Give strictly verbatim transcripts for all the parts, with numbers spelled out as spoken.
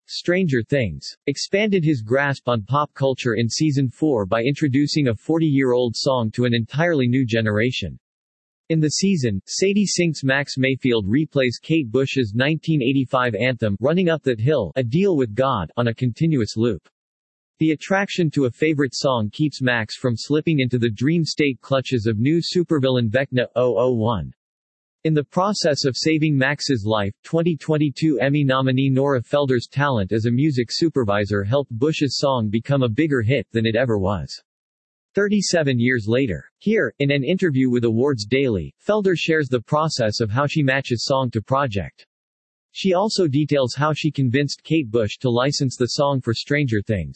Stranger Things expanded his grasp on pop culture in season four by introducing a forty-year-old song to an entirely new generation. In the season, Sadie Sink's Max Mayfield replays Kate Bush's nineteen eighty-five anthem, Running Up That Hill, A Deal with God, on a continuous loop. The attraction to a favorite song keeps Max from slipping into the dream state clutches of new supervillain Vecna double oh one. In the process of saving Max's life, twenty twenty-two Emmy nominee Nora Felder's talent as a music supervisor helped Bush's song become a bigger hit than it ever was. thirty-seven years later. Here, in an interview with Awards Daily, Felder shares the process of how she matches song to project. She also details how she convinced Kate Bush to license the song for Stranger Things.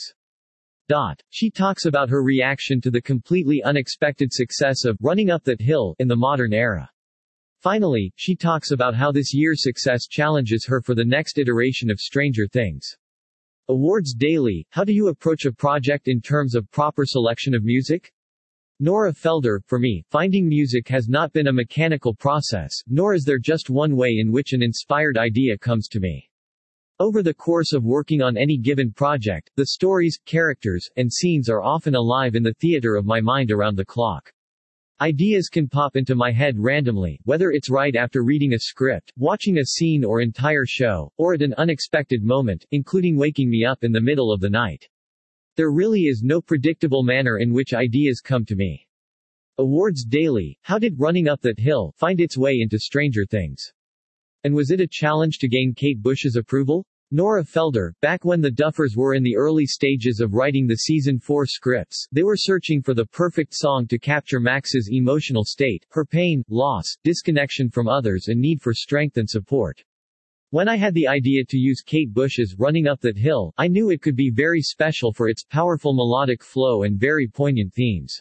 Dot. She talks about her reaction to the completely unexpected success of Running Up That Hill in the modern era. Finally, she talks about how this year's success challenges her for the next iteration of Stranger Things. Awards Daily, how do you approach a project in terms of proper selection of music? Nora Felder, for me, finding music has not been a mechanical process, nor is there just one way in which an inspired idea comes to me. Over the course of working on any given project, the stories, characters, and scenes are often alive in the theater of my mind around the clock. Ideas can pop into my head randomly, whether it's right after reading a script, watching a scene or entire show, or at an unexpected moment, including waking me up in the middle of the night. There really is no predictable manner in which ideas come to me. Awards Daily, how did Running Up That Hill find its way into Stranger Things? And was it a challenge to gain Kate Bush's approval? Nora Felder, back when the Duffers were in the early stages of writing the season four scripts, they were searching for the perfect song to capture Max's emotional state, her pain, loss, disconnection from others and need for strength and support. When I had the idea to use Kate Bush's Running Up That Hill, I knew it could be very special for its powerful melodic flow and very poignant themes.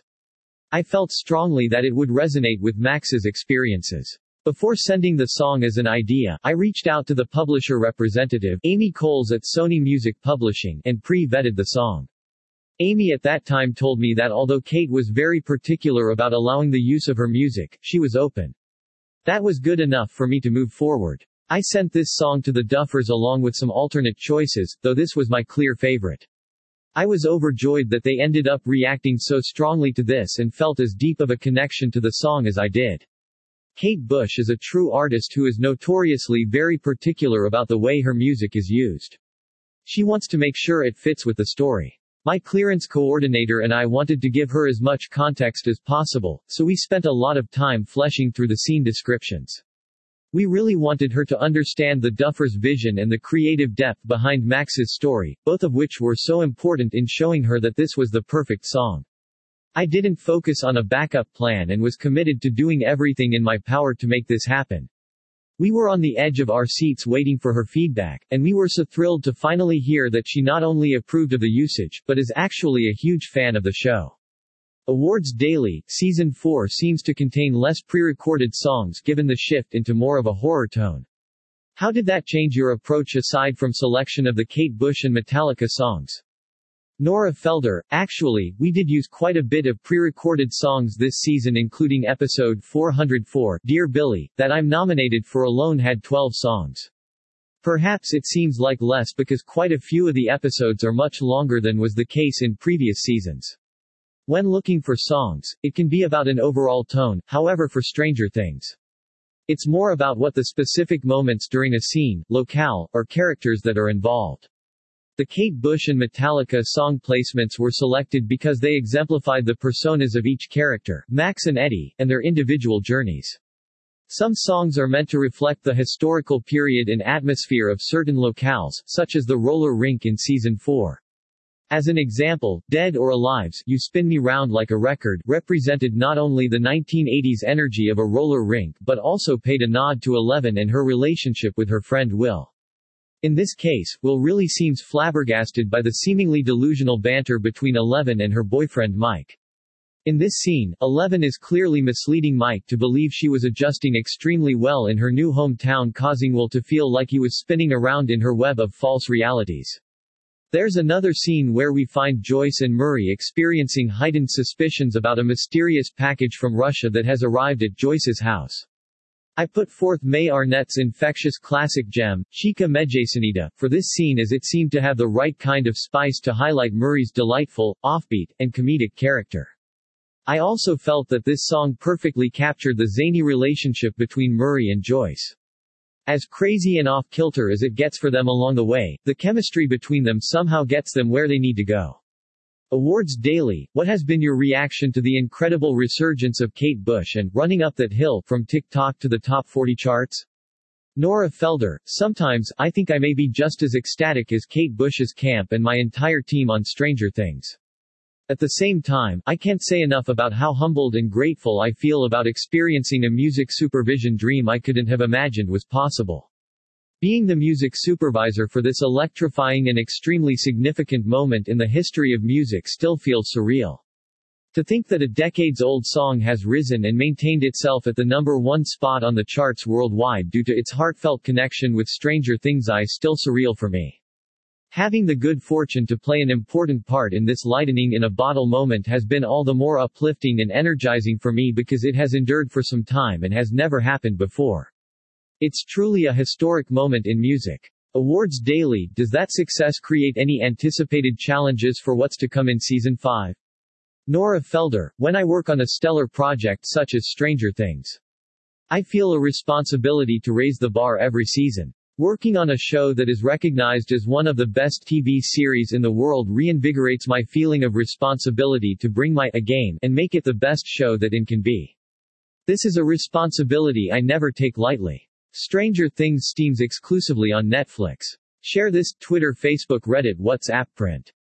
I felt strongly that it would resonate with Max's experiences. Before sending the song as an idea, I reached out to the publisher representative, Amy Coles at Sony Music Publishing, and pre-vetted the song. Amy at that time told me that although Kate was very particular about allowing the use of her music, she was open. That was good enough for me to move forward. I sent this song to the Duffers along with some alternate choices, though this was my clear favorite. I was overjoyed that they ended up reacting so strongly to this and felt as deep of a connection to the song as I did. Kate Bush is a true artist who is notoriously very particular about the way her music is used. She wants to make sure it fits with the story. My clearance coordinator and I wanted to give her as much context as possible, so we spent a lot of time fleshing through the scene descriptions. We really wanted her to understand the Duffers' vision and the creative depth behind Max's story, both of which were so important in showing her that this was the perfect song. I didn't focus on a backup plan and was committed to doing everything in my power to make this happen. We were on the edge of our seats waiting for her feedback, and we were so thrilled to finally hear that she not only approved of the usage, but is actually a huge fan of the show. Awards Daily, Season four seems to contain less pre-recorded songs given the shift into more of a horror tone. How did that change your approach aside from selection of the Kate Bush and Metallica songs? Nora Felder, actually, we did use quite a bit of pre-recorded songs this season including episode four hundred four, Dear Billy, that I'm nominated for alone had twelve songs. Perhaps it seems like less because quite a few of the episodes are much longer than was the case in previous seasons. When looking for songs, it can be about an overall tone, however for Stranger Things. It's more about what the specific moments during a scene, locale, or characters that are involved. The Kate Bush and Metallica song placements were selected because they exemplified the personas of each character, Max and Eddie, and their individual journeys. Some songs are meant to reflect the historical period and atmosphere of certain locales, such as the roller rink in Season four. As an example, Dead or Alive's You Spin Me Round Like a Record represented not only the nineteen eighties energy of a roller rink but also paid a nod to Eleven and her relationship with her friend Will. In this case, Will really seems flabbergasted by the seemingly delusional banter between Eleven and her boyfriend Mike. In this scene, Eleven is clearly misleading Mike to believe she was adjusting extremely well in her new hometown, causing Will to feel like he was spinning around in her web of false realities. There's another scene where we find Joyce and Murray experiencing heightened suspicions about a mysterious package from Russia that has arrived at Joyce's house. I put forth May Arnett's infectious classic gem, Chica Mejacinita, for this scene as it seemed to have the right kind of spice to highlight Murray's delightful, offbeat, and comedic character. I also felt that this song perfectly captured the zany relationship between Murray and Joyce. As crazy and off-kilter as it gets for them along the way, the chemistry between them somehow gets them where they need to go. Awards Daily, what has been your reaction to the incredible resurgence of Kate Bush and Running Up That Hill from TikTok to the top forty charts? Nora Felder, sometimes, I think I may be just as ecstatic as Kate Bush's camp and my entire team on Stranger Things. At the same time, I can't say enough about how humbled and grateful I feel about experiencing a music supervision dream I couldn't have imagined was possible. Being the music supervisor for this electrifying and extremely significant moment in the history of music still feels surreal. To think that a decades-old song has risen and maintained itself at the number one spot on the charts worldwide due to its heartfelt connection with Stranger Things is still surreal for me. Having the good fortune to play an important part in this lightning-in-a-bottle moment has been all the more uplifting and energizing for me because it has endured for some time and has never happened before. It's truly a historic moment in music. Awards Daily, does that success create any anticipated challenges for what's to come in Season five? Nora Felder, when I work on a stellar project such as Stranger Things, I feel a responsibility to raise the bar every season. Working on a show that is recognized as one of the best T V series in the world reinvigorates my feeling of responsibility to bring my A game and make it the best show that it can be. This is a responsibility I never take lightly. Stranger Things streams exclusively on Netflix. Share this, Twitter, Facebook, Reddit, WhatsApp, print.